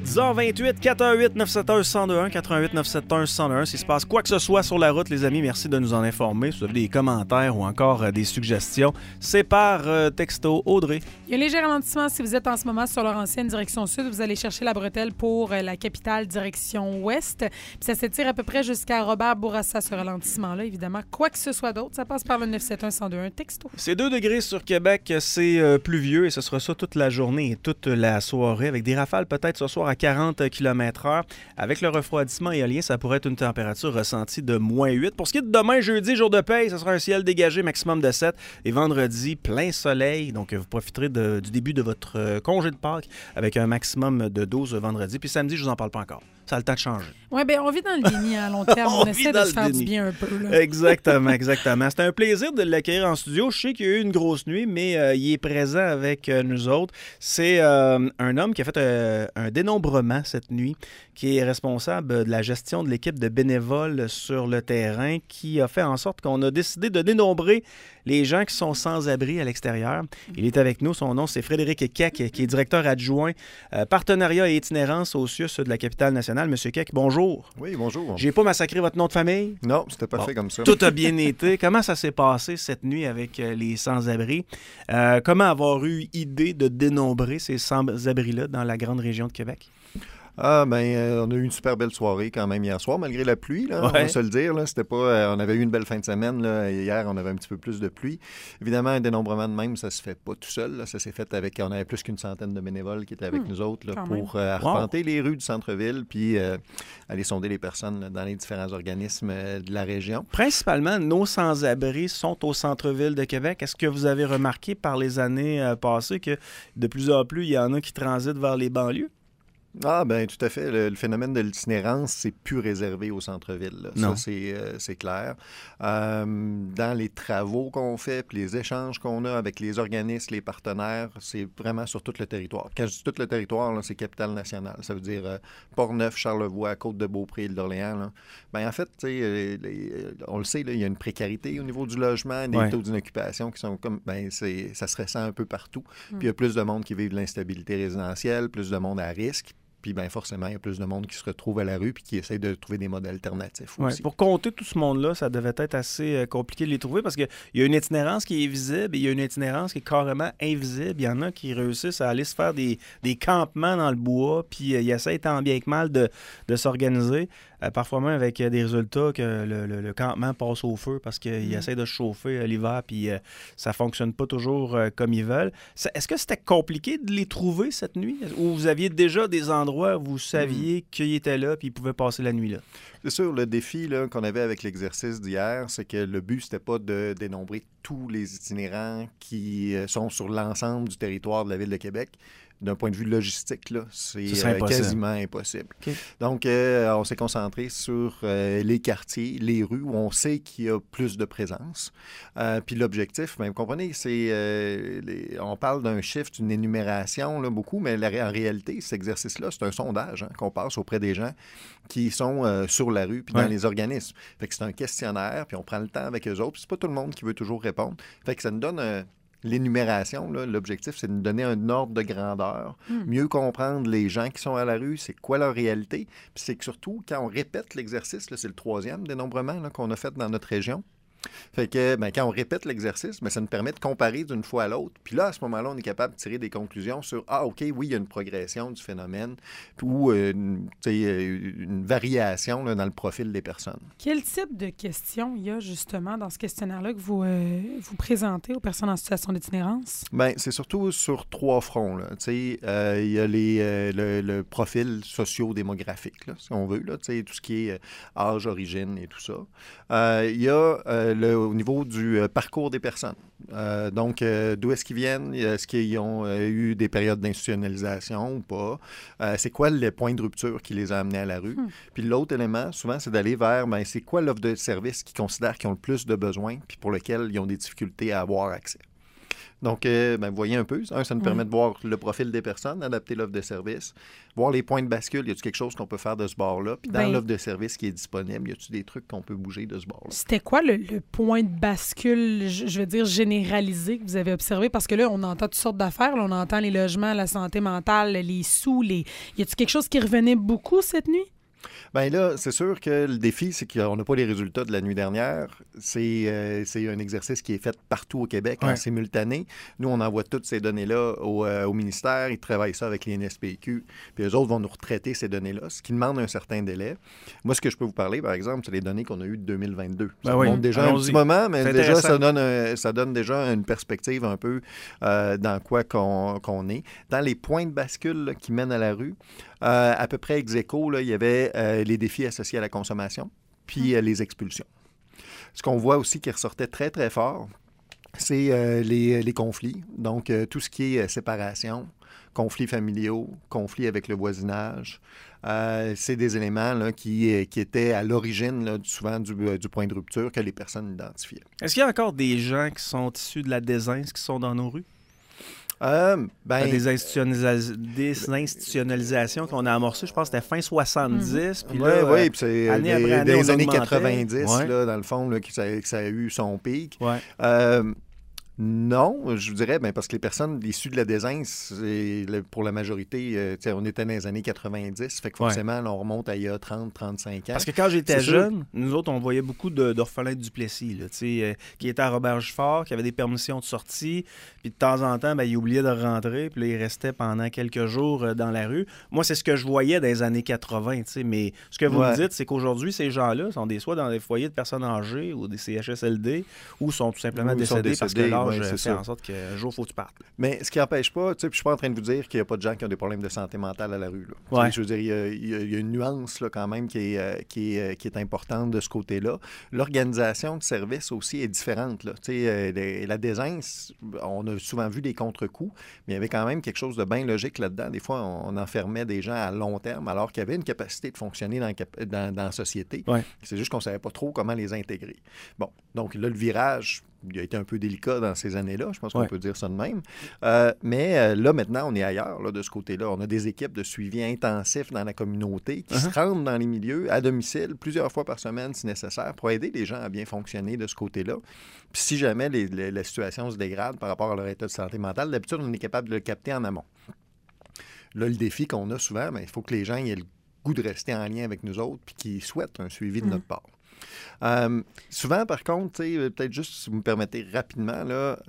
10h28, 418-971-1021, 418-971-1021. S'il se passe quoi que ce soit sur la route, les amis, merci de nous en informer. Si vous avez des commentaires ou encore des suggestions, c'est par texto Audrey. Il y a un léger ralentissement si vous êtes en ce moment sur Laurentienne, direction sud. Vous allez chercher la bretelle pour la capitale, direction ouest. Puis ça s'étire à peu près jusqu'à Robert-Bourassa, ce ralentissement-là, évidemment. Quoi que ce soit d'autre, ça passe par le 971-1021 texto. C'est 2 degrés sur Québec, c'est pluvieux et ce sera ça toute la journée et toute la soirée, avec des rafales peut-être ce soir à 40 km/h. Avec le refroidissement éolien, ça pourrait être une température ressentie de -8. Pour ce qui est de demain, jeudi, jour de paye, ce sera un ciel dégagé, maximum de 7. Et vendredi, plein soleil. Donc, vous profiterez du début de votre congé de Pâques avec un maximum de 12 vendredi. Puis samedi, je vous en parle pas encore. Ça a le temps de changer. Oui, bien, on vit dans le déni à long terme. On essaie de se faire du bien un peu. Là. Exactement, exactement. C'était un plaisir de l'accueillir en studio. Je sais qu'il y a eu une grosse nuit, mais il est présent avec nous autres. C'est un homme qui a fait un dénombrement cette nuit, qui est responsable de la gestion de l'équipe de bénévoles sur le terrain, qui a fait en sorte qu'on a décidé de dénombrer les gens qui sont sans abri à l'extérieur. Il est avec nous. Son nom, c'est Frédéric Keck, qui est directeur adjoint partenariat et itinérance au CIUS de la capitale nationale. Monsieur Keck, bonjour. Oui, bonjour. J'ai pas massacré votre nom de famille? Non, c'était pas fait comme ça. Tout a bien été. Comment ça s'est passé cette nuit avec les sans-abri? Comment avoir eu idée de dénombrer ces sans-abri-là dans la grande région de Québec? On a eu une super belle soirée quand même hier soir, malgré la pluie, là, ouais. On va se le dire. Là, c'était pas, on avait eu une belle fin de semaine. Là, hier, on avait un petit peu plus de pluie. Évidemment, un dénombrement de même, ça se fait pas tout seul. Là. Ça s'est fait avec... On avait plus qu'une centaine de bénévoles qui étaient avec nous autres là, pour arpenter les rues du centre-ville puis aller sonder les personnes là, dans les différents organismes de la région. Principalement, nos sans-abri sont au centre-ville de Québec. Est-ce que vous avez remarqué par les années passées que de plus en plus, il y en a qui transitent vers les banlieues? Ah, bien, tout à fait. Le phénomène de l'itinérance, c'est plus réservé au centre-ville. Là. Non. Ça, c'est clair. Dans les travaux qu'on fait, puis les échanges qu'on a avec les organismes, les partenaires, c'est vraiment sur tout le territoire. Quand je dis tout le territoire, là, c'est capitale-nationale. Ça veut dire Portneuf, Charlevoix, Côte-de-Beaupré, Île-d'Orléans. Bien, en fait, on le sait, là, il y a une précarité au niveau du logement, des taux d'inoccupation qui sont comme... Bien, ça se ressent un peu partout. Puis il y a plus de monde qui vit de l'instabilité résidentielle, plus de monde à risque. Puis bien forcément, il y a plus de monde qui se retrouve à la rue puis qui essaie de trouver des modèles alternatifs aussi. Pour compter tout ce monde-là, ça devait être assez compliqué de les trouver parce qu'il y a une itinérance qui est visible et il y a une itinérance qui est carrément invisible. Il y en a qui réussissent à aller se faire des campements dans le bois puis ils essaient tant bien que mal de s'organiser. Parfois même avec des résultats que le campement passe au feu parce qu'ils essaient de se chauffer l'hiver puis ça fonctionne pas toujours comme ils veulent. Est-ce que c'était compliqué de les trouver cette nuit? Ou vous aviez déjà des endroits où vous saviez qu'ils étaient là puis ils pouvaient passer la nuit là? C'est sûr, le défi là, qu'on avait avec l'exercice d'hier, c'est que le but, c'était pas de dénombrer tous les itinérants qui sont sur l'ensemble du territoire de la Ville de Québec. D'un point de vue logistique, là, c'est quasiment impossible. Okay. Donc, on s'est concentré sur les quartiers, les rues où on sait qu'il y a plus de présence. Puis l'objectif, bien, vous comprenez, c'est... on parle d'un chiffre, d'une énumération, là, beaucoup, mais en réalité, cet exercice-là, c'est un sondage qu'on passe auprès des gens qui sont sur la rue puis dans les organismes. Fait que c'est un questionnaire, puis on prend le temps avec eux autres. Puis c'est pas tout le monde qui veut toujours répondre. Fait que ça nous donne... L'énumération, là, l'objectif, c'est de nous donner un ordre de grandeur, mieux comprendre les gens qui sont à la rue, c'est quoi leur réalité. Puis c'est que surtout, quand on répète l'exercice, là, c'est le 3e dénombrement là, qu'on a fait dans notre région. Fait que quand on répète l'exercice, ça nous permet de comparer d'une fois à l'autre. Puis là, à ce moment-là, on est capable de tirer des conclusions sur « Ah, OK, oui, il y a une progression du phénomène ou une variation là, dans le profil des personnes. » Quel type de questions il y a justement dans ce questionnaire-là que vous présentez aux personnes en situation d'itinérance? Bien, c'est surtout sur 3 fronts. Là. Il y a le profil socio-démographique, là, si on veut, là, tout ce qui est âge, origine et tout ça. Il y a au niveau du parcours des personnes. Donc, d'où est-ce qu'ils viennent? Est-ce qu'ils ont eu des périodes d'institutionnalisation ou pas? C'est quoi le point de rupture qui les a amenés à la rue? Puis l'autre élément, souvent, c'est d'aller vers, c'est quoi l'offre de service qu'ils considèrent qu'ils ont le plus de besoins puis pour lequel ils ont des difficultés à avoir accès? Donc, vous voyez un peu, ça nous permet de voir le profil des personnes, adapter l'offre de service, voir les points de bascule. Y a-t-il quelque chose qu'on peut faire de ce bord-là? Puis dans l'offre de service qui est disponible, y a-t-il des trucs qu'on peut bouger de ce bord-là? C'était quoi le point de bascule, je veux dire, généralisé que vous avez observé? Parce que là, on entend toutes sortes d'affaires. Là, on entend les logements, la santé mentale, les sous. Y a-t-il quelque chose qui revenait beaucoup cette nuit? Bien là, c'est sûr que le défi, c'est qu'on n'a pas les résultats de la nuit dernière. C'est un exercice qui est fait partout au Québec en simultané. Nous, on envoie toutes ces données-là au ministère. Ils travaillent ça avec l'INSPQ. Puis eux autres vont nous retraiter ces données-là, ce qui demande un certain délai. Moi, ce que je peux vous parler, par exemple, c'est les données qu'on a eues de 2022. Ça remonte déjà un petit moment, mais déjà, ça donne déjà une perspective un peu dans quoi qu'on est. Dans les points de bascule là, qui mènent à la rue, à peu près ex aequo, là, il y avait les défis associés à la consommation, puis les expulsions. Ce qu'on voit aussi qui ressortait très, très fort, c'est les conflits. Donc, tout ce qui est séparation, conflits familiaux, conflits avec le voisinage, c'est des éléments là, qui étaient à l'origine là, souvent du point de rupture que les personnes identifiaient. Est-ce qu'il y a encore des gens qui sont issus de la désince qui sont dans nos rues? Des institutionnalisations qu'on a amorcées, je pense que c'était fin 70. Puis puis c'est année après année, des années 90, là, dans le fond, là, que ça a eu son pic. Non, je vous dirais, parce que les personnes issues de la désince, pour la majorité, on était dans les années 90, fait que forcément, là, on remonte à il y a 30, 35 ans. Parce que quand j'étais jeune, nous autres, on voyait beaucoup d'orphelins de Duplessis, là, qui étaient à Robert-Gifford, qui avaient des permissions de sortie, puis de temps en temps, ils oubliaient de rentrer, puis là, ils restaient pendant quelques jours dans la rue. Moi, c'est ce que je voyais dans les années 80, mais ce que vous me dites, c'est qu'aujourd'hui, ces gens-là sont soit dans des foyers de personnes âgées ou des CHSLD, ou sont tout simplement décédés parce que l'âge fait en sorte qu'un jour, il faut que tu partes. Mais ce qui n'empêche pas, je ne suis pas en train de vous dire qu'il n'y a pas de gens qui ont des problèmes de santé mentale à la rue. Là. Je veux dire, il y a une nuance là, quand même qui est importante de ce côté-là. L'organisation de service aussi est différente. Là. La désince, on a souvent vu des contre-coups, mais il y avait quand même quelque chose de bien logique là-dedans. Des fois, on enfermait des gens à long terme alors qu'il y avait une capacité de fonctionner dans la société. C'est juste qu'on ne savait pas trop comment les intégrer. Bon, donc là, le virage, il a été un peu délicat dans ces années-là, je pense qu'on peut dire ça de même. Mais là, maintenant, on est ailleurs là, de ce côté-là. On a des équipes de suivi intensif dans la communauté qui se rendent dans les milieux, à domicile, plusieurs fois par semaine si nécessaire, pour aider les gens à bien fonctionner de ce côté-là. Puis si jamais la situation se dégrade par rapport à leur état de santé mentale, d'habitude, on est capable de le capter en amont. Là, le défi qu'on a souvent, il faut que les gens aient le goût de rester en lien avec nous autres puis qu'ils souhaitent un suivi de notre part. Souvent, par contre, peut-être juste si vous me permettez rapidement, là,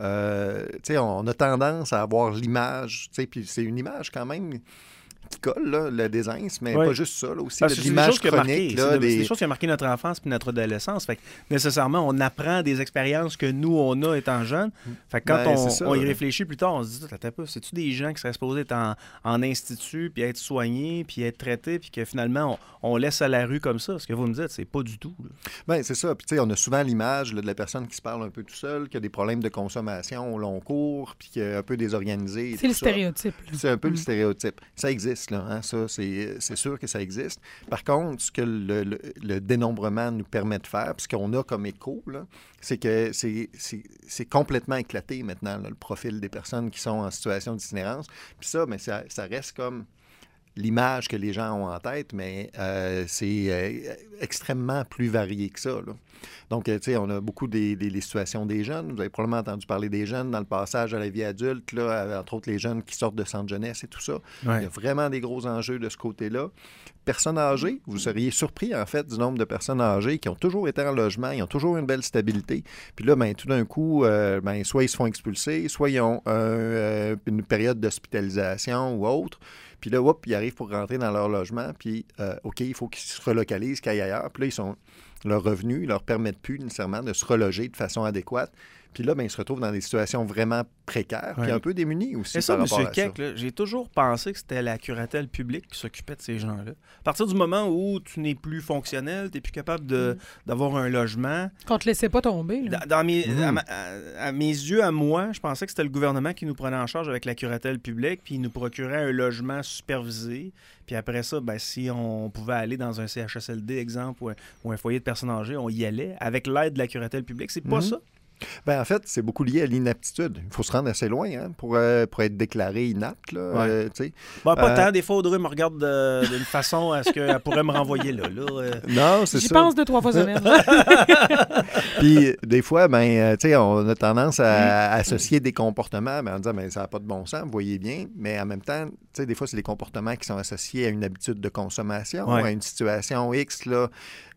on a tendance à avoir l'image, puis c'est une image quand même qui colle, là, la désince, mais pas juste ça, là, aussi l'image chronique. C'est des choses qui ont marqué notre enfance puis notre adolescence. Fait que nécessairement, on apprend des expériences que nous, on a étant jeunes. Fait que quand on y réfléchit plus tard, on se dit, c'est-tu des gens qui seraient supposés être en institut, puis être soignés, puis être traités, puis que finalement, on laisse à la rue comme ça? Ce que vous me dites, c'est pas du tout. Bien, c'est ça. Puis tu sais, on a souvent l'image de la personne qui se parle un peu tout seul, qui a des problèmes de consommation au long cours, puis qui est un peu désorganisé. C'est le stéréotype. C'est un peu le stéréotype. Ça existe. Là, hein? Ça, c'est sûr que ça existe. Par contre, ce que le dénombrement nous permet de faire, puis ce qu'on a comme écho, là, c'est que c'est complètement éclaté maintenant, là, le profil des personnes qui sont en situation d'itinérance. Puis ça, mais ça reste comme l'image que les gens ont en tête, mais c'est extrêmement plus varié que ça. Là. Donc, tu sais, on a beaucoup les situations des jeunes. Vous avez probablement entendu parler des jeunes dans le passage à la vie adulte, là, entre autres les jeunes qui sortent de centre jeunesse et tout ça. Il y a vraiment des gros enjeux de ce côté-là. Personnes âgées, vous seriez surpris, en fait, du nombre de personnes âgées qui ont toujours été en logement, ils ont toujours une belle stabilité. Puis là, tout d'un coup, soit ils se font expulser, soit ils ont une période d'hospitalisation ou autre. Puis là, ils arrivent pour rentrer dans leur logement, puis OK, il faut qu'ils se relocalisent, qu'ils aillent ailleurs. Puis là, leurs revenus ne leur permettent plus nécessairement de se reloger de façon adéquate. Puis là, ils se retrouvent dans des situations vraiment précaires, puis un peu démunis aussi par rapport à ça. Keck, là, j'ai toujours pensé que c'était la curatelle publique qui s'occupait de ces gens-là. À partir du moment où tu n'es plus fonctionnel, tu n'es plus capable d'avoir un logement... Qu'on ne te laissait pas tomber. Là. À mes yeux, à moi, je pensais que c'était le gouvernement qui nous prenait en charge avec la curatelle publique, puis il nous procurait un logement supervisé. Puis après ça, si on pouvait aller dans un CHSLD, exemple, ou un foyer de personnes âgées, on y allait avec l'aide de la curatelle publique. C'est pas ça. En fait, c'est beaucoup lié à l'inaptitude. Il faut se rendre assez loin pour être déclaré inapte. Là, pas tant. Des fois, Audrey me regarde d'une façon à ce qu'elle pourrait me renvoyer là. Non, c'est ça. J'y pense 2-3 fois semaine. Puis, des fois, on a tendance à associer des comportements en disant ça n'a pas de bon sens, vous voyez bien. Mais en même temps, des fois, c'est des comportements qui sont associés à une habitude de consommation, à une situation X là,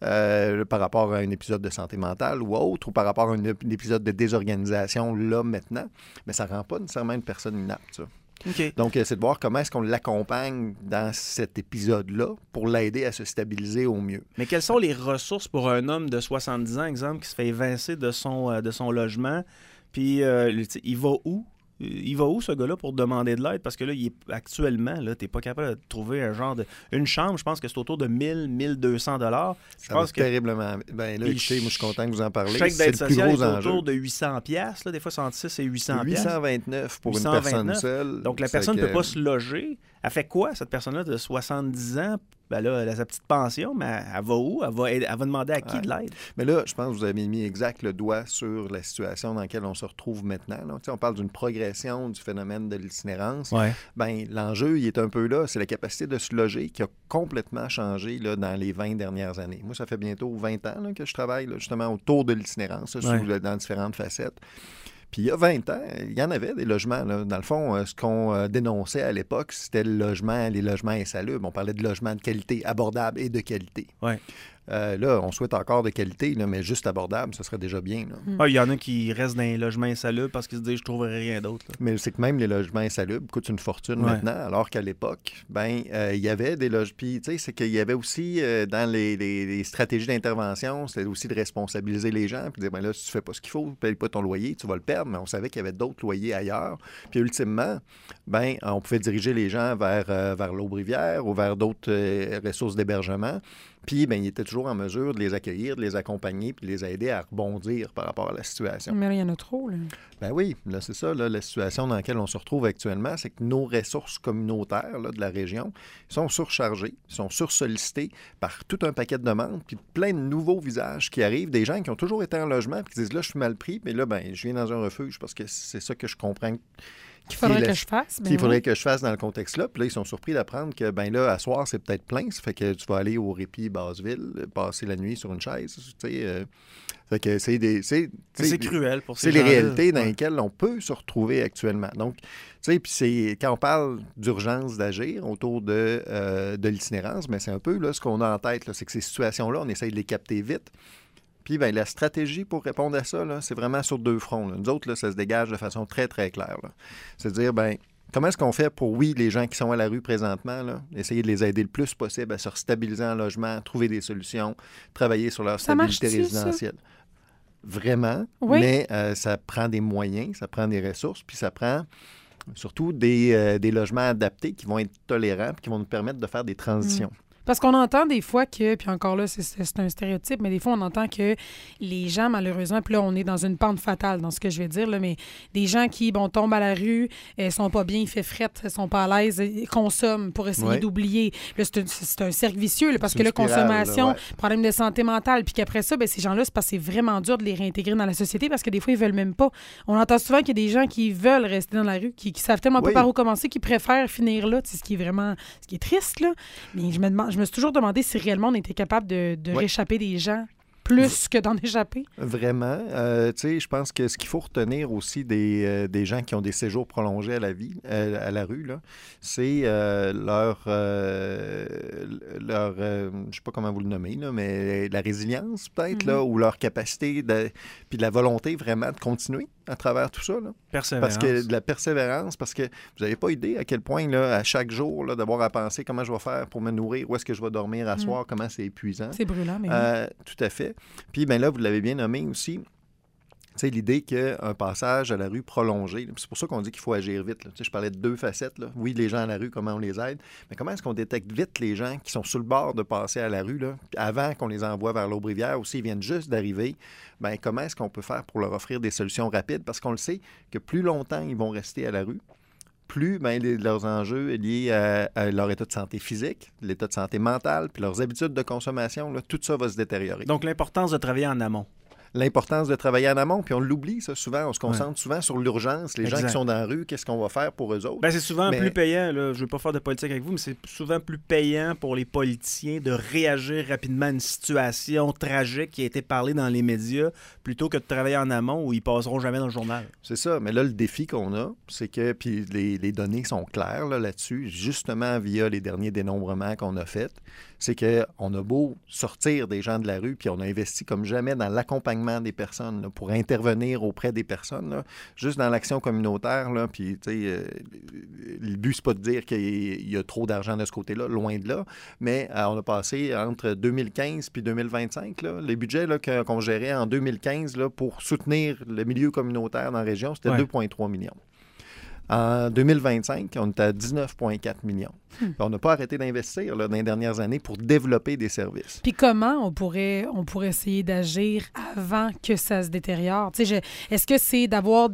par rapport à un épisode de santé mentale ou autre, ou par rapport à un épisode de désorganisation là, maintenant. Mais ça ne rend pas nécessairement une personne inapte, ça. Okay. Donc, c'est de voir comment est-ce qu'on l'accompagne dans cet épisode-là pour l'aider à se stabiliser au mieux. Mais quelles sont les ressources pour un homme de 70 ans, exemple, qui se fait évincer de son logement, puis il va où? Il va où, ce gars-là, pour demander de l'aide? Parce que là, actuellement, tu n'es pas capable de trouver une chambre, je pense que c'est autour de 1 200 $. Ça va terriblement. Écoutez, moi, je suis content que vous en parlez. Chèque d'aide c'est le plus sociale gros est enjeu. autour de 800 $. Des fois, c'est entre 6 et 800 829 pour une personne seule. Donc, la personne ne peut pas se loger. Elle fait quoi, cette personne-là de 70 ans? Là, elle a sa petite pension, mais elle va où? Elle va demander à qui de l'aide? Mais là, je pense que vous avez mis exact le doigt sur la situation dans laquelle on se retrouve maintenant. Là. On parle d'une progression du phénomène de l'itinérance. Ouais. L'enjeu, il est un peu là. C'est la capacité de se loger qui a complètement changé là, dans les 20 dernières années. Moi, ça fait bientôt 20 ans là, que je travaille là, justement autour de l'itinérance, dans différentes facettes. Puis il y a 20 ans, il y en avait des logements. Là. Dans le fond, ce qu'on dénonçait à l'époque, c'était les logements insalubres. On parlait de logements de qualité, abordables et de qualité. Ouais. Là, on souhaite encore de qualité, là, mais juste abordable, ce serait déjà bien. Il y en a qui restent dans les logements insalubres parce qu'ils se disent « je ne trouverai rien d'autre ». Mais c'est que même les logements insalubres coûtent une fortune maintenant, alors qu'à l'époque, il y avait des logements. Puis, tu sais, c'est qu'il y avait aussi, dans les stratégies d'intervention, c'était aussi de responsabiliser les gens, puis de dire, là, si tu fais pas ce qu'il faut, tu ne payes pas ton loyer, tu vas le perdre, mais on savait qu'il y avait d'autres loyers ailleurs. Puis, ultimement, on pouvait diriger les gens vers l'Aubrivière ou vers d'autres ressources d'hébergement. Puis, il était toujours en mesure de les accueillir, de les accompagner, puis de les aider à rebondir par rapport à la situation. Mais là, il y en a trop, là. Oui, là, c'est ça, là, la situation dans laquelle on se retrouve actuellement, c'est que nos ressources communautaires là, de la région sont surchargées, sont sursollicitées par tout un paquet de demandes, puis plein de nouveaux visages qui arrivent, des gens qui ont toujours été en logement, puis qui disent, là, je suis mal pris, mais là, je viens dans un refuge parce que c'est ça que je comprends qu'il faudrait que je fasse. Qu'il faudrait que je fasse dans le contexte-là. Puis là, ils sont surpris d'apprendre que, là, à soir, c'est peut-être plein. Ça fait que tu vas aller au répit Basseville, passer la nuit sur une chaise. Fait que c'est cruel pour ces gens-là. C'est les réalités dans ouais. lesquelles on peut se retrouver actuellement. Donc, tu sais, puis c'est quand on parle d'urgence d'agir autour de l'itinérance, mais c'est un peu là, ce qu'on a en tête, là, c'est que ces situations-là, on essaye de les capter vite. Puis, la stratégie pour répondre à ça, là, c'est vraiment sur deux fronts. Là. Nous autres, là, ça se dégage de façon très, très claire. Là. C'est-à-dire, comment est-ce qu'on fait pour, les gens qui sont à la rue présentement, là, essayer de les aider le plus possible à se stabiliser en logement, trouver des solutions, travailler sur leur stabilité résidentielle. Vraiment, oui. Mais ça prend des moyens, ça prend des ressources, puis ça prend surtout des logements adaptés qui vont être tolérants, puis qui vont nous permettre de faire des transitions. Parce qu'on entend des fois que, puis encore là, c'est un stéréotype, mais des fois, on entend que les gens, malheureusement, puis là, on est dans une pente fatale dans ce que je vais dire, là, mais des gens qui, tombent à la rue, sont pas bien, il fait frette, sont pas à l'aise, consomment pour essayer d'oublier. Là, c'est un cercle vicieux, là, parce que là, consommation, problème de santé mentale, puis qu'après ça, ces gens-là, c'est parce que c'est vraiment dur de les réintégrer dans la société, parce que des fois, ils veulent même pas. On entend souvent qu'il y a des gens qui veulent rester dans la rue, qui savent tellement pas par où commencer, qui préfèrent finir là, ce qui est triste, là. Mais je me suis toujours demandé si réellement on était capable de réchapper des gens plus que d'en échapper. Vraiment. Tu sais, je pense que ce qu'il faut retenir aussi des gens qui ont des séjours prolongés à la rue, là, c'est leur je sais pas comment vous le nommez, là, mais la résilience peut-être, là, ou leur capacité, puis la volonté vraiment de continuer à travers tout ça. Là. Persévérance. Parce que de la persévérance, parce que vous n'avez pas idée à quel point, là, à chaque jour, là, d'avoir à penser comment je vais faire pour me nourrir, où est-ce que je vais dormir à soir, comment c'est épuisant. C'est brûlant, mais tout à fait. Puis, là, vous l'avez bien nommé aussi, tu sais, l'idée qu'un passage à la rue prolongé, c'est pour ça qu'on dit qu'il faut agir vite. Là. Tu sais, je parlais de deux facettes. Là. Oui, les gens à la rue, comment on les aide, mais comment est-ce qu'on détecte vite les gens qui sont sur le bord de passer à la rue, là, avant qu'on les envoie vers l'Aubrivière, ou s'ils viennent juste d'arriver, comment est-ce qu'on peut faire pour leur offrir des solutions rapides? Parce qu'on le sait que plus longtemps ils vont rester à la rue, plus leurs enjeux liés à leur état de santé physique, l'état de santé mentale, puis leurs habitudes de consommation, là, tout ça va se détériorer. Donc, l'importance de travailler en amont. l'importance de travailler en amont, puis on l'oublie, ça, souvent. On se concentre souvent sur l'urgence. Les gens Exact. qui sont dans la rue, qu'est-ce qu'on va faire pour eux autres? Ben, c'est souvent plus payant, là, je ne veux pas faire de politique avec vous, mais c'est souvent plus payant pour les politiciens de réagir rapidement à une situation tragique qui a été parlée dans les médias plutôt que de travailler en amont où ils passeront jamais dans le journal. C'est ça, mais là, le défi qu'on a, c'est que, puis les données sont claires là-dessus, justement via les derniers dénombrements qu'on a faits, c'est qu'on a beau sortir des gens de la rue, puis on a investi comme jamais dans l'accompagnement des personnes, là, pour intervenir auprès des personnes, là, juste dans l'action communautaire, là, puis, tu sais, le but, c'est pas de dire qu'il y a trop d'argent de ce côté-là, loin de là, mais on a passé entre 2015 puis 2025, là, les budgets là, qu'on gérait en 2015 là, pour soutenir le milieu communautaire dans la région, c'était 2,3 millions. En 2025, on est à 19,4 millions. On n'a pas arrêté d'investir là, dans les dernières années pour développer des services. Puis comment on pourrait essayer d'agir avant que ça se détériore? Est-ce que c'est d'avoir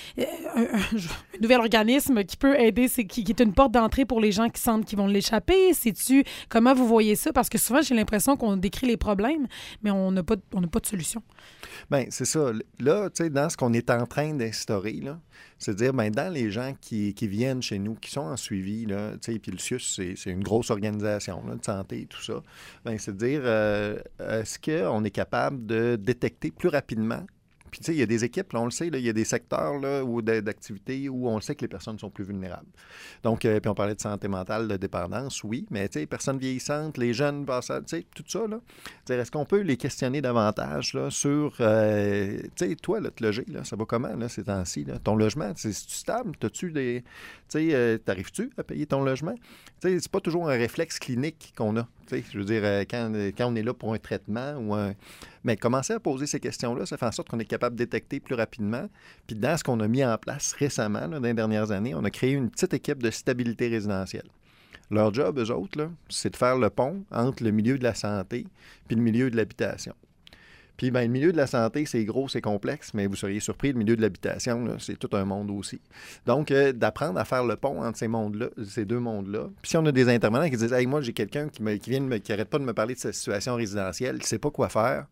un nouvel organisme qui peut aider, qui est une porte d'entrée pour les gens qui sentent qu'ils vont l'échapper? Comment vous voyez ça? Parce que souvent, j'ai l'impression qu'on décrit les problèmes, mais on n'a pas de solution. Bien, c'est ça. Là, tu sais, dans ce qu'on est en train d'instaurer, là, c'est de dire, bien, dans les gens qui viennent chez nous, qui sont en suivi, là, tu sais, puis le CIUS, c'est une grosse organisation là, de santé et tout ça, bien, c'est de dire, est-ce qu'on est capable de détecter plus rapidement? Puis, tu sais, il y a des équipes, là, on le sait, là, il y a des secteurs là, d'activités où on le sait que les personnes sont plus vulnérables. Donc, puis on parlait de santé mentale, de dépendance, oui, mais tu sais, les personnes vieillissantes, les jeunes passants, tu sais, tout ça, là, est-ce qu'on peut les questionner davantage là, sur, tu sais, toi, là, te loger, là, ça va comment, là, ces temps-ci, là? Ton logement, c'est-tu stable? T'as-tu des, tu sais, t'arrives-tu à payer ton logement? Tu sais, c'est pas toujours un réflexe clinique qu'on a. Je veux dire, quand on est là pour un traitement ou un... Mais commencer à poser ces questions-là, ça fait en sorte qu'on est capable de détecter plus rapidement. Puis dans ce qu'on a mis en place récemment, là, dans les dernières années, on a créé une petite équipe de stabilité résidentielle. Leur job, eux autres, là, c'est de faire le pont entre le milieu de la santé puis le milieu de l'habitation. Puis, bien, le milieu de la santé, c'est gros, c'est complexe, mais vous seriez surpris, le milieu de l'habitation, là, c'est tout un monde aussi. Donc, d'apprendre à faire le pont entre ces deux mondes-là. Puis, si on a des intervenants qui disent « Hey, moi, j'ai quelqu'un qui n'arrête pas de me parler de sa situation résidentielle, qui ne sait pas quoi faire.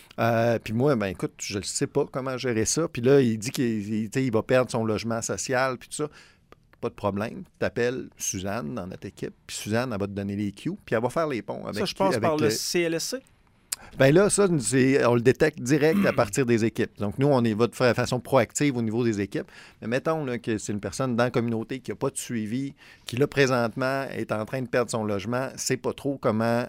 Puis moi, ben écoute, je ne sais pas comment gérer ça. Puis là, il dit qu'il va perdre son logement social, puis tout ça. » Pas de problème. Tu appelles Suzanne dans notre équipe, puis Suzanne, elle va te donner les cues, puis elle va faire les ponts. Ça, je passe par le CLSC? Bien là, ça, on le détecte direct à partir des équipes. Donc, nous, on va de façon proactive au niveau des équipes. Mais mettons là, que c'est une personne dans la communauté qui n'a pas de suivi, qui, là, présentement, est en train de perdre son logement, ne sait pas trop comment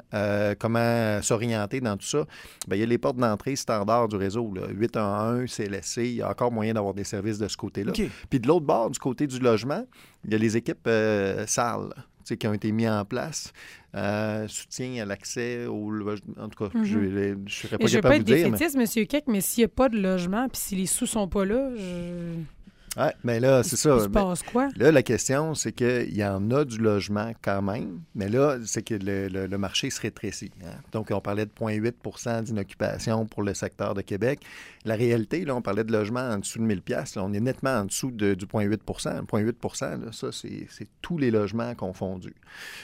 s'orienter dans tout ça. Bien, il y a les portes d'entrée standards du réseau, là, 811, CLSC, il y a encore moyen d'avoir des services de ce côté-là. Okay. Puis de l'autre bord, du côté du logement, il y a les équipes SAL qui ont été mis en place. Soutien à l'accès au logement. En tout cas, je ne serais pas capable de vous dire. Je ne veux pas être défaitiste, M. Keck, mais s'il n'y a pas de logement puis si les sous ne sont pas là, Oui, mais là, c'est ça. Il se passe quoi? Là, la question, c'est qu'il y en a du logement quand même, mais là, c'est que le marché se rétrécit. Hein? Donc, on parlait de 0,8 d'inoccupation pour le secteur de Québec. La réalité, là, on parlait de logement en dessous de 1 000 $. Là, on est nettement en dessous du 0,8 Le 0,8 là, ça, c'est tous les logements confondus.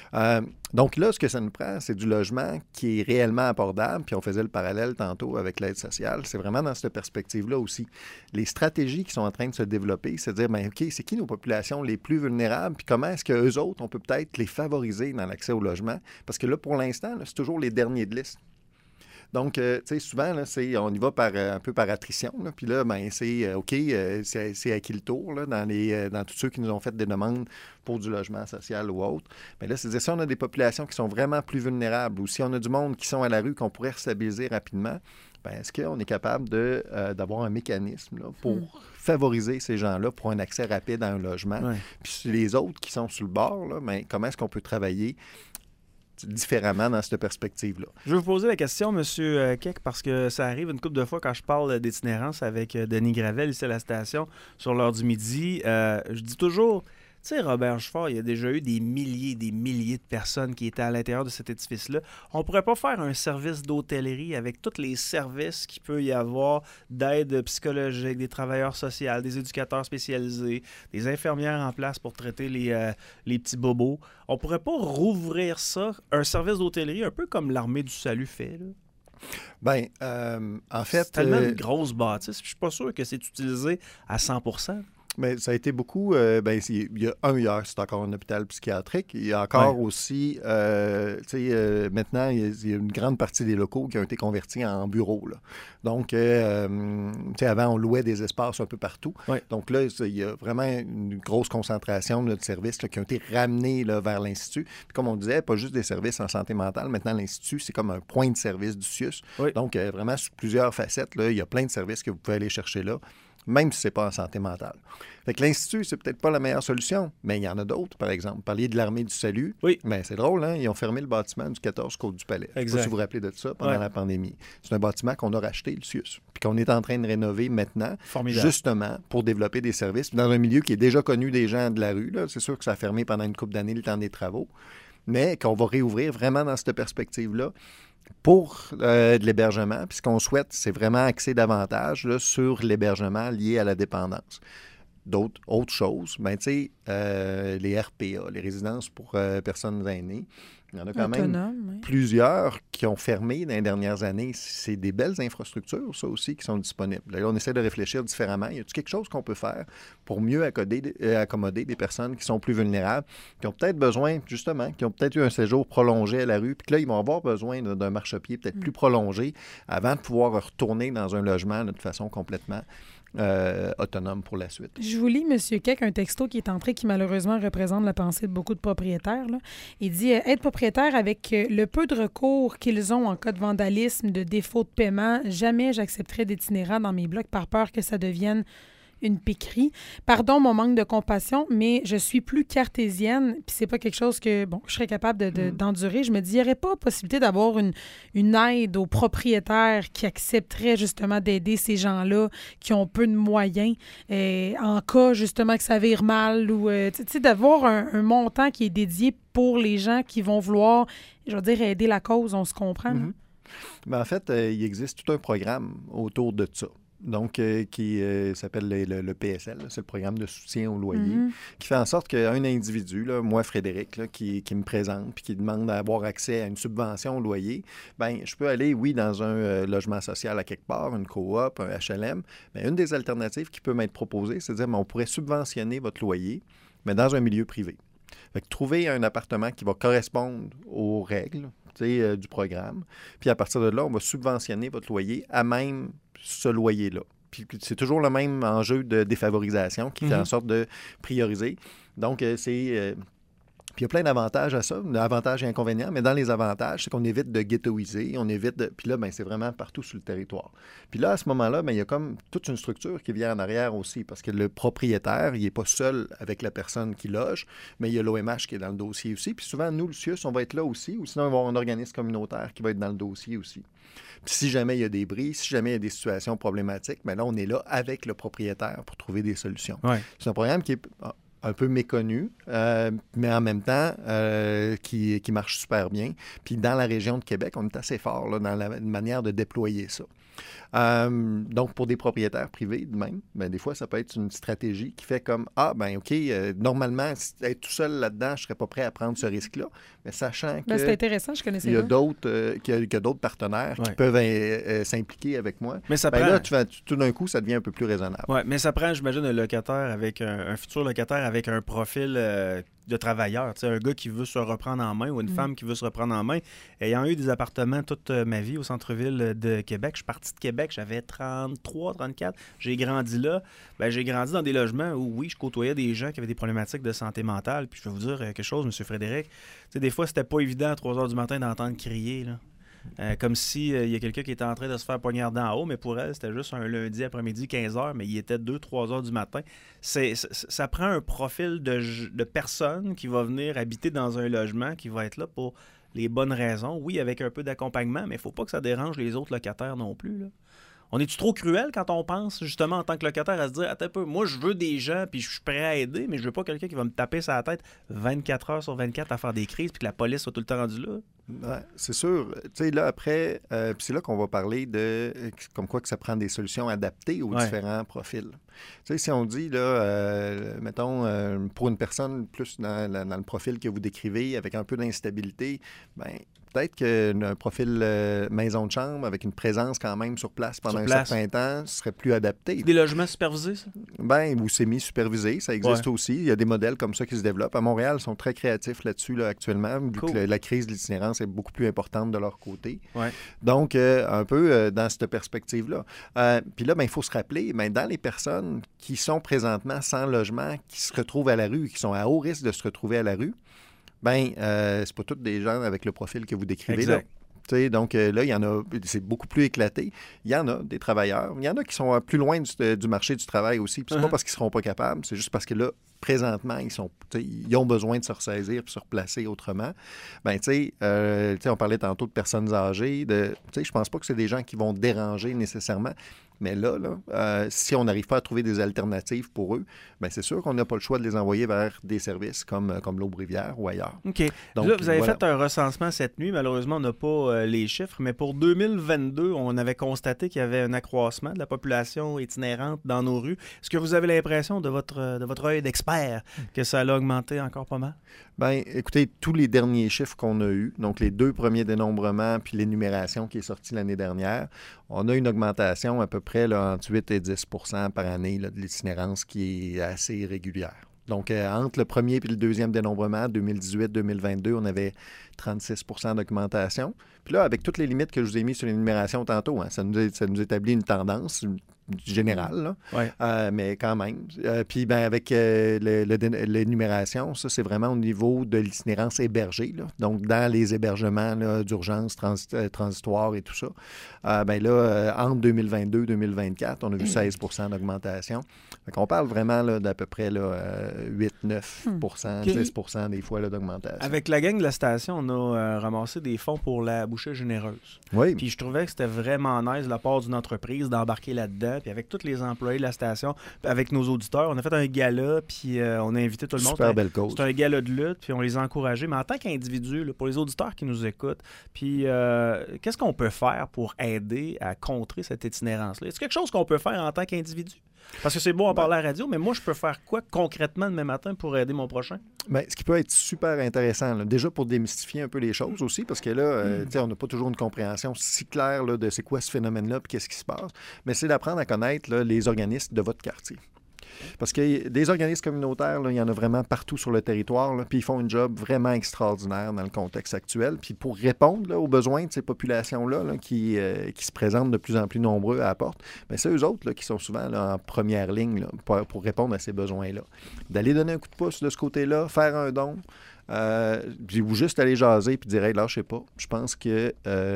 Donc là, ce que ça nous prend, c'est du logement qui est réellement abordable, puis on faisait le parallèle tantôt avec l'aide sociale. C'est vraiment dans cette perspective-là aussi. Les stratégies qui sont en train de se développer, c'est de dire, bien, OK, c'est qui nos populations les plus vulnérables, puis comment est-ce qu'eux autres, on peut peut-être les favoriser dans l'accès au logement? Parce que là, pour l'instant, là, c'est toujours les derniers de liste. Donc, tu sais, souvent, là, on y va un peu par attrition. Là, puis là, ben, c'est OK, c'est à qui le tour là, dans tous ceux qui nous ont fait des demandes pour du logement social ou autre. Mais là, c'est-à-dire, si on a des populations qui sont vraiment plus vulnérables ou si on a du monde qui sont à la rue qu'on pourrait stabiliser rapidement, ben, est-ce qu'on est capable d'avoir un mécanisme là, pour favoriser ces gens-là pour un accès rapide à un logement? Ouais. Puis les autres qui sont sur le bord, là, ben, comment est-ce qu'on peut travailler différemment dans cette perspective-là? Je vais vous poser la question, M. Keck, parce que ça arrive une couple de fois quand je parle d'itinérance avec Denis Gravel ici à la station sur l'heure du midi. Je dis toujours, tu sais, Robert Gifford, il y a déjà eu des milliers de personnes qui étaient à l'intérieur de cet édifice-là. On ne pourrait pas faire un service d'hôtellerie avec tous les services qu'il peut y avoir d'aide psychologique, des travailleurs sociaux, des éducateurs spécialisés, des infirmières en place pour traiter les petits bobos. On ne pourrait pas rouvrir ça, un service d'hôtellerie, un peu comme l'Armée du Salut fait, là? Bien, en fait... C'est tellement une grosse bâtisse. Je suis pas sûr que c'est utilisé à 100%. Mais ça a été beaucoup... il y a hier, c'est encore un hôpital psychiatrique. Il y a encore aussi... maintenant, il y a une grande partie des locaux qui ont été convertis en bureaux. Là. Donc, avant, on louait des espaces un peu partout. Oui. Donc là, il y a vraiment une grosse concentration de services là, qui ont été ramenés là, vers l'Institut. Puis comme on disait, pas juste des services en santé mentale. Maintenant, l'Institut, c'est comme un point de service du CIUS. Oui. Donc, vraiment, sur plusieurs facettes, là, il y a plein de services que vous pouvez aller chercher là, même si ce n'est pas en santé mentale. Fait que l'Institut, c'est peut-être pas la meilleure solution, mais il y en a d'autres, par exemple. Vous parliez de l'Armée du Salut. Oui. Mais c'est drôle, hein? Ils ont fermé le bâtiment du 14 Côte-du-Palais. Je ne sais pas si vous vous rappelez de ça pendant la pandémie. C'est un bâtiment qu'on a racheté, le CIUS, puis qu'on est en train de rénover maintenant, justement pour développer des services. Dans un milieu qui est déjà connu des gens de la rue, là. C'est sûr que ça a fermé pendant une couple d'années le temps des travaux, mais qu'on va réouvrir vraiment dans cette perspective-là. Pour de l'hébergement, puis ce qu'on souhaite, c'est vraiment axer davantage là, sur l'hébergement lié à la dépendance. Autre chose, les RPA, les résidences pour personnes aînées, il y en a quand même plusieurs qui ont fermé dans les dernières années. C'est des belles infrastructures, ça aussi, qui sont disponibles. Là, on essaie de réfléchir différemment. Y a-t-il quelque chose qu'on peut faire pour mieux accommoder des personnes qui sont plus vulnérables, qui ont peut-être besoin, justement, qui ont peut-être eu un séjour prolongé à la rue, puis que là, ils vont avoir besoin d'un marchepied peut-être plus prolongé avant de pouvoir retourner dans un logement là, de façon complètement autonome pour la suite. Je vous lis, M. Keck, un texto qui est entré qui malheureusement représente la pensée de beaucoup de propriétaires. Là. Il dit « Être propriétaire avec le peu de recours qu'ils ont en cas de vandalisme, de défaut de paiement, jamais j'accepterai d'itinérant dans mes blocs par peur que ça devienne une piquerie. Pardon mon manque de compassion, mais je suis plus cartésienne, puis c'est pas quelque chose que je serais capable d'endurer. Je me dis, il n'y aurait pas possibilité d'avoir une aide aux propriétaires qui accepteraient justement d'aider ces gens-là qui ont peu de moyens en cas justement que ça vire mal ou d'avoir un montant qui est dédié pour les gens qui vont vouloir, je veux dire, aider la cause, on se comprend. Mm-hmm. Ben, en fait, il existe tout un programme autour de ça. Donc, qui s'appelle le PSL, c'est le programme de soutien au loyer, qui fait en sorte qu'un individu, là, moi, Frédéric, là, qui me présente puis qui demande d'avoir accès à une subvention au loyer, bien, je peux aller, oui, dans un logement social à quelque part, une coop, un HLM, mais une des alternatives qui peut m'être proposée, c'est de dire, on pourrait subventionner votre loyer, mais dans un milieu privé. Fait que trouver un appartement qui va correspondre aux règles du programme, puis à partir de là, on va subventionner votre loyer à même ce loyer-là. Puis c'est toujours le même enjeu de défavorisation qui fait en sorte de prioriser. Donc, puis il y a plein d'avantages à ça, d'avantages et inconvénients, mais dans les avantages, c'est qu'on évite de ghettoiser, on évite de... Puis là, bien, c'est vraiment partout sur le territoire. Puis là, à ce moment-là, bien, il y a comme toute une structure qui vient en arrière aussi, parce que le propriétaire, il n'est pas seul avec la personne qui loge, mais il y a l'OMH qui est dans le dossier aussi. Puis souvent, nous, le CIUS, on va être là aussi, ou sinon, on va avoir un organisme communautaire qui va être dans le dossier aussi. Puis si jamais il y a des bris, si jamais il y a des situations problématiques, bien là, on est là avec le propriétaire pour trouver des solutions. Ouais. C'est un programme qui est un peu méconnu, mais en même temps, qui marche super bien. Puis dans la région de Québec, on est assez fort là, dans la manière de déployer ça. Donc, pour des propriétaires privés, de même, ben, des fois, ça peut être une stratégie qui fait comme, OK, normalement, être tout seul là-dedans, je ne serais pas prêt à prendre ce risque-là. Mais sachant que c'est intéressant, je connaissais il y a d'autres partenaires qui peuvent s'impliquer avec moi. Mais ça prend... là, tout d'un coup, ça devient un peu plus raisonnable. Oui, mais ça prend, j'imagine, un locataire avec un futur locataire avec un profil de travailleur. Tu sais, un gars qui veut se reprendre en main ou une femme qui veut se reprendre en main. Ayant eu des appartements toute ma vie au centre-ville de Québec, je suis parti de Québec, j'avais 33, 34. J'ai grandi là. Ben, j'ai grandi dans des logements où, oui, je côtoyais des gens qui avaient des problématiques de santé mentale. Puis je vais vous dire quelque chose, M. Frédéric. Tu sais, des fois, c'était pas évident à 3 heures du matin d'entendre crier, là. Comme si y a quelqu'un qui était en train de se faire poignarder en haut, mais pour elle, c'était juste un lundi après-midi, 15h, mais il était 2-3 heures du matin. Ça prend un profil de personne qui va venir habiter dans un logement, qui va être là pour les bonnes raisons. Oui, avec un peu d'accompagnement, mais il ne faut pas que ça dérange les autres locataires non plus, là. On est-tu trop cruel quand on pense, justement, en tant que locataire, à se dire, attends un peu, moi, je veux des gens, puis je suis prêt à aider, mais je veux pas quelqu'un qui va me taper sur la tête 24 heures sur 24 à faire des crises, puis que la police soit tout le temps rendue là? Ouais, c'est sûr. Tu sais, là, après, puis c'est là qu'on va parler de comme quoi que ça prend des solutions adaptées aux différents profils. Tu sais, si on dit, là, mettons, pour une personne plus dans le profil que vous décrivez, avec un peu d'instabilité, bien, peut-être qu'un profil maison de chambre avec une présence quand même sur place pendant un certain temps serait plus adapté. Des logements supervisés, ça? Bien, ou semi-supervisés, ça existe aussi. Il y a des modèles comme ça qui se développent. À Montréal, ils sont très créatifs là-dessus là, actuellement, vu que la crise de l'itinérance est beaucoup plus importante de leur côté. Ouais. Donc, un peu dans cette perspective-là. Puis là, il faut se rappeler, dans les personnes qui sont présentement sans logement, qui se retrouvent à la rue, qui sont à haut risque de se retrouver à la rue, c'est pas tous des gens avec le profil que vous décrivez. Exact. Là. Donc là, il y en a, c'est beaucoup plus éclaté. Il y en a des travailleurs. Il y en a qui sont plus loin du marché du travail aussi. Puis c'est pas parce qu'ils ne seront pas capables, c'est juste parce que là, présentement, ils ont besoin de se ressaisir et se replacer autrement. On parlait tantôt de personnes âgées. Je pense pas que c'est des gens qui vont déranger nécessairement. Mais là, si on n'arrive pas à trouver des alternatives pour eux, c'est sûr qu'on n'a pas le choix de les envoyer vers des services comme l'Aube-Rivière ou ailleurs. OK. Donc, là, vous avez fait un recensement cette nuit. Malheureusement, on n'a pas les chiffres, mais pour 2022, on avait constaté qu'il y avait un accroissement de la population itinérante dans nos rues. Est-ce que vous avez l'impression, de votre œil d'expert, que ça a augmenté encore pas mal? Bien, écoutez, tous les derniers chiffres qu'on a eus, donc les 2 premiers dénombrements puis l'énumération qui est sortie l'année dernière, on a une augmentation à peu près là, entre 8 et 10 % par année là, de l'itinérance qui est assez régulière. Donc, entre le premier et le deuxième dénombrement, 2018-2022, on avait 36 % d'augmentation. Puis là, avec toutes les limites que je vous ai mises sur l'énumération tantôt, ça nous établit une tendance générale, là. Mais quand même. Puis avec l'énumération, ça, c'est vraiment au niveau de l'itinérance hébergée, là. Donc, dans les hébergements là, d'urgence transitoire et tout ça. Entre 2022 et 2024, on a vu 16 % d'augmentation. On parle vraiment là, d'à peu près 8-9 %, 10 % des fois là, d'augmentation. Avec la gang de la station, on a ramassé des fonds pour la bouchée généreuse. Oui. Puis je trouvais que c'était vraiment nice de la part d'une entreprise d'embarquer là-dedans. Puis avec tous les employés de la station, avec nos auditeurs, on a fait un gala, puis on a invité tout le monde. Super belle cause. C'était un gala de lutte, puis on les a encouragés. Mais en tant qu'individu, là, pour les auditeurs qui nous écoutent, puis qu'est-ce qu'on peut faire pour aider à contrer cette itinérance-là? Est-ce quelque chose qu'on peut faire en tant qu'individu? Parce que c'est beau en parler à la radio, mais moi, je peux faire quoi concrètement demain matin pour aider mon prochain? Ce qui peut être super intéressant, là, déjà pour démystifier un peu les choses aussi, parce que là, on n'a pas toujours une compréhension si claire là, de c'est quoi ce phénomène-là et qu'est-ce qui se passe, mais c'est d'apprendre à connaître là, les organismes de votre quartier. Parce que des organismes communautaires, là, il y en a vraiment partout sur le territoire, là, puis ils font un job vraiment extraordinaire dans le contexte actuel. Puis pour répondre là, aux besoins de ces populations-là là, qui se présentent de plus en plus nombreux à la porte, c'est eux autres là, qui sont souvent là, en première ligne là, pour répondre à ces besoins-là. D'aller donner un coup de pouce de ce côté-là, faire un don, ou juste aller jaser puis dire hey, lâchez pas. Je pense que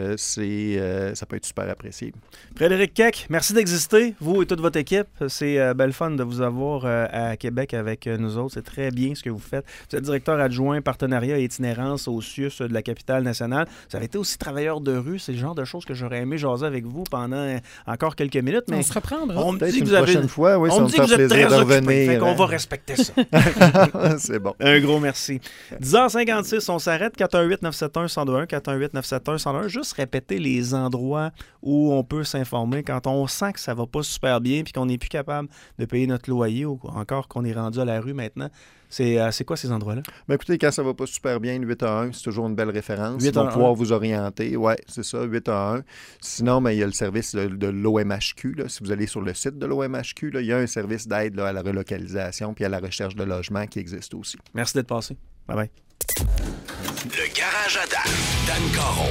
ça peut être super apprécié. Frédéric Keck, merci d'exister, vous et toute votre équipe. C'est belle fun de vous avoir à Québec avec nous autres. C'est très bien ce que vous faites. Vous êtes directeur adjoint partenariat et itinérance au CIUS de la capitale nationale. Vous avez été aussi travailleur de rue. C'est le genre de choses que j'aurais aimé jaser avec vous pendant encore quelques minutes. Mais on se reprendra. On me peut-être dit que une vous avez... prochaine fois, oui, on me dit que vous êtes très occupé. Fait qu'on va respecter ça. C'est bon. Un gros merci. 10h56, on s'arrête. 418-971-1021, 418-971-1021. Juste répéter les endroits où on peut s'informer quand on sent que ça va pas super bien puis qu'on n'est plus capable de payer notre loyer ou encore qu'on est rendu à la rue maintenant. C'est quoi ces endroits-là? Écoutez, quand ça va pas super bien, 811, c'est toujours une belle référence. Ils vont pouvoir vous orienter. Oui, c'est ça, 811. Sinon, il y a le service de l'OMHQ. Là. Si vous allez sur le site de l'OMHQ, là, il y a un service d'aide là, à la relocalisation puis à la recherche de logement qui existe aussi. Merci d'être passé. Bye-bye. Le Garage à Dan Caron.